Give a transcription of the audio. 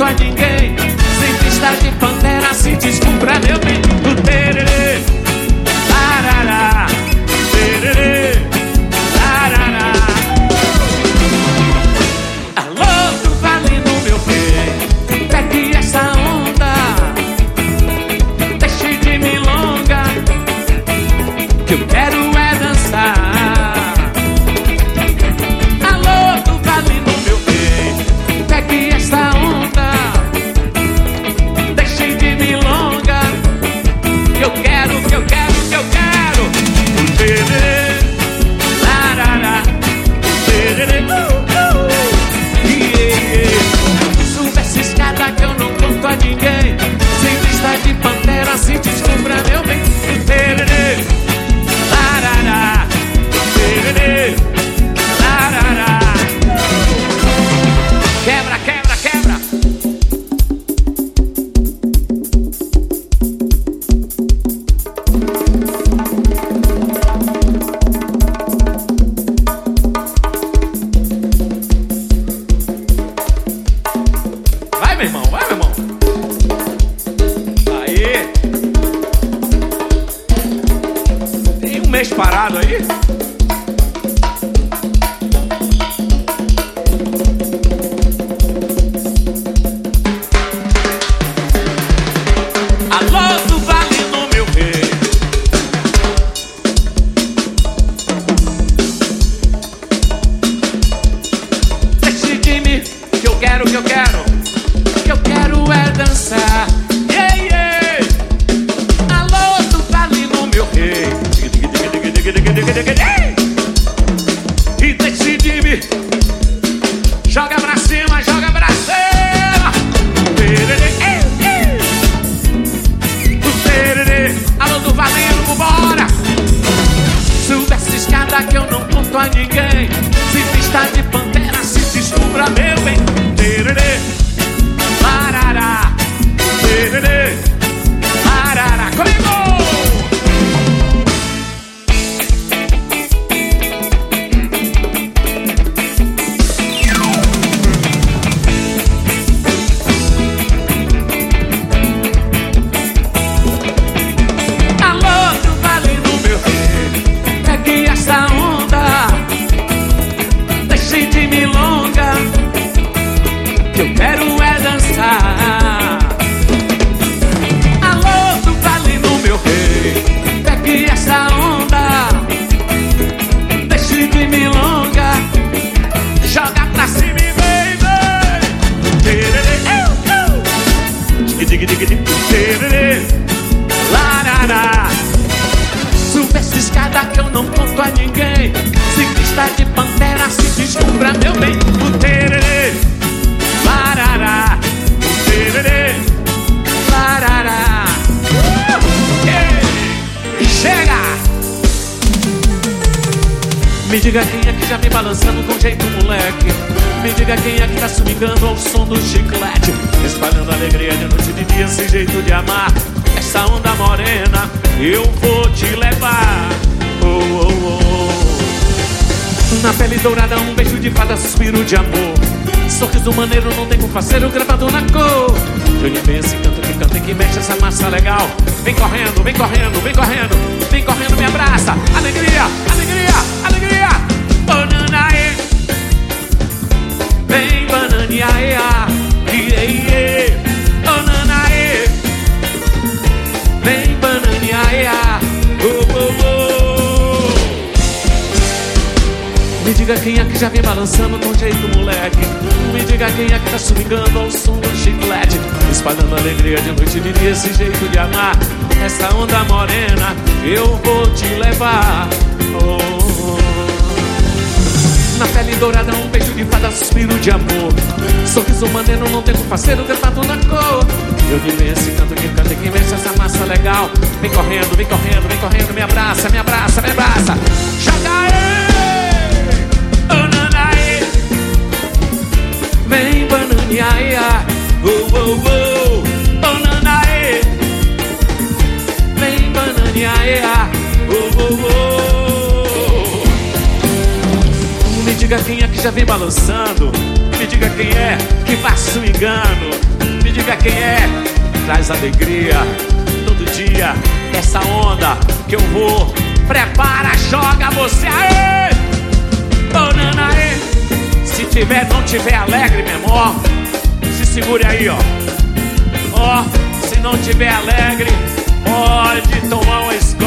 a ninguém. Sem pista de pantera, se descubra, meu bem. O tererê, larará, tererê, larará. Alô, tu valendo, meu bem, pegue essa onda, deixe de milonga, que eu quero é dançar. Alô, tu valendo, meu bem, pegue essa onda, deixe de milonga, que eu quero, que eu quero, que eu quero. O tererê, larará, tererê, Suba essa escada que eu não conto a ninguém. Sem vista de pantera, se descubra, meu bem. O tererê, larará, tererê, larará. Quebra, quebra, quebra. Vai, meu irmão, vai, meu irmão. Aí. Tem um mês parado aí. Alô, tu valendo, meu rei. Deixe de mim, que eu quero, que eu quero. Que eu quero é dançar. Yeah, yeah. Alô, tu valendo, meu rei. E deixe de mim. Joga pra cima, joga pra cima. O tererê, alô do valendo, vambora. Suba essa escada que eu não conto a ninguém. Se pista de pantera, se descubra, meu bem. Tererê, larará, tererê, larará. Comigo! Alô, tu valendo, meu rei, pegue essa onda, deixe de milonga, que eu quero é dançar. Alô, tu valendo, meu rei, pegue essa onda, deixe de milonga, joga pra cima e vem, vem. Tererê, tererê, larará. Suba essa escada que eu não conto a ninguém. Se pista de pantera, se descubra, meu bem. O tererê, larará, o tererê, larará. Chega! Me diga quem é que já vem balançando com jeito moleque. Me diga quem é que tá se ligando ao som do chiclete, espalhando alegria de noite e de dia, esse jeito de amar. Essa onda morena, eu vou te levar. Oh, oh, oh. Na pele dourada, um beijo de fada, suspiro de amor. Sorriso maneiro, não tem como fazer, gravado na cor. Eu lhe esse canto que canta e que mexe essa massa legal. Vem correndo, vem correndo, vem correndo. Vem correndo, me abraça. Alegria, alegria, alegria. Bananaê. Vem bananeaê. Iê, bananaê. Vem bananeaê. Oh, oh, oh. Me diga quem é que já vem balançando com jeito moleque. Me diga quem é que tá swingando ao som do chiclete, espalhando alegria de noite e de dia, esse jeito de amar. Essa onda morena, eu vou te levar. Oh, oh. Na pele dourada, um beijo de fada, suspiro de amor. Sorriso maneiro, não tem parceiro, gravado na cor. Eu lhe leio esse canto que canta e que mexe essa massa legal. Vem correndo, vem correndo, vem correndo, me abraça, me abraça, me abraça. Joga aí, bananaê. Vem bananeaê, oh, oh, oh. Bananaê. Vem bananeaê, oh, oh, oh. Me diga quem é que já vem balançando. Me diga quem é que vai swingando. diga quem é. Traz alegria todo dia. Essa onda que eu vou. Prepara, joga você. Aê! Banana aí. Se tiver, não tiver alegre, meu irmão, se segure aí, ó. Ó, se não tiver alegre, pode tomar uma